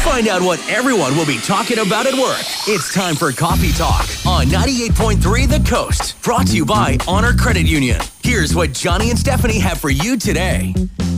Find out what everyone will be talking about at work. It's time for Coffee Talk on 98.3 The Coast. Brought to you by Honor Credit Union. Here's what Johnny and Stephanie have for you today.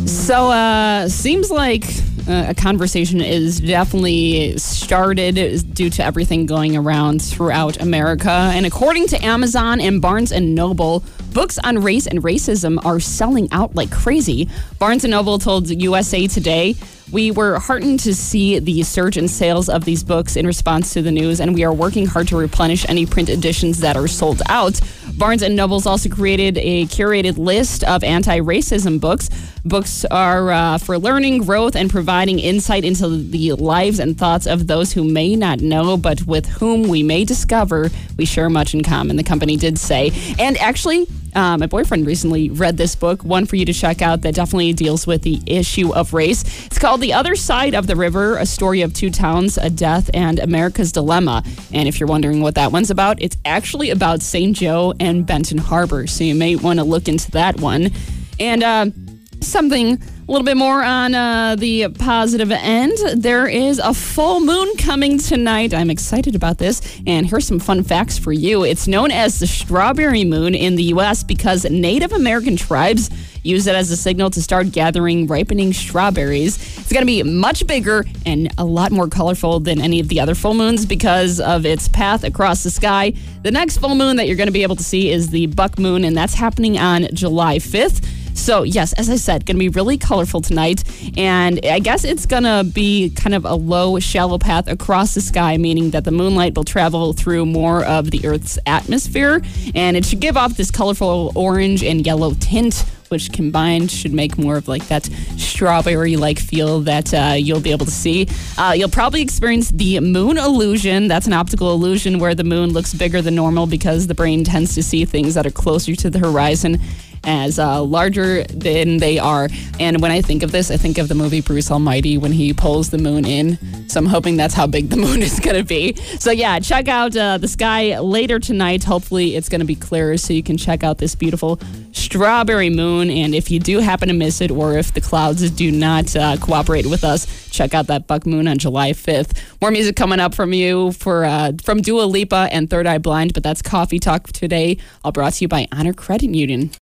So, seems like a conversation is definitely started due to everything going around throughout America. And according to Amazon and Barnes & Noble, books on race and racism are selling out like crazy. Barnes & Noble told USA Today, "We were heartened to see the surge in sales of these books in response to the news, and we are working hard to replenish any print editions that are sold out." Barnes & Noble's also created a curated list of anti-racism books. Books are for learning, growth, and providing insight into the lives and thoughts of those who may not know, but with whom we may discover we share much in common, the company did say. And actually, my boyfriend recently read this book, one for you to check out that definitely deals with the issue of race. It's called The Other Side of the River, A Story of Two Towns, a Death, and America's Dilemma. And if you're wondering what that one's about, it's actually about St. Joe and Benton Harbor. So you may want to look into that one. And something a little bit more on the positive end. There is a full moon coming tonight. I'm excited about this. And here's some fun facts for you. It's known as the strawberry moon in the U.S. because Native American tribes use it as a signal to start gathering ripening strawberries. It's going to be much bigger and a lot more colorful than any of the other full moons because of its path across the sky. The next full moon that you're going to be able to see is the buck moon, and that's happening on July 5th. So, yes, as I said, going to be really colorful tonight. And I guess it's going to be kind of a low, shallow path across the sky, meaning that the moonlight will travel through more of the Earth's atmosphere. And it should give off this colorful orange and yellow tint, which combined should make more of like that strawberry-like feel that you'll be able to see. You'll probably experience the moon illusion. That's an optical illusion where the moon looks bigger than normal because the brain tends to see things that are closer to the horizon as larger than they are. And when I think of this, I think of the movie Bruce Almighty when he pulls the moon in. So I'm hoping that's how big the moon is going to be. So yeah, check out the sky later tonight. Hopefully it's going to be clearer so you can check out this beautiful strawberry moon. And if you do happen to miss it, or if the clouds do not cooperate with us, check out that buck moon on July 5th. More music coming up from you from Dua Lipa and Third Eye Blind, but that's Coffee Talk today, all brought to you by Honor Credit Union.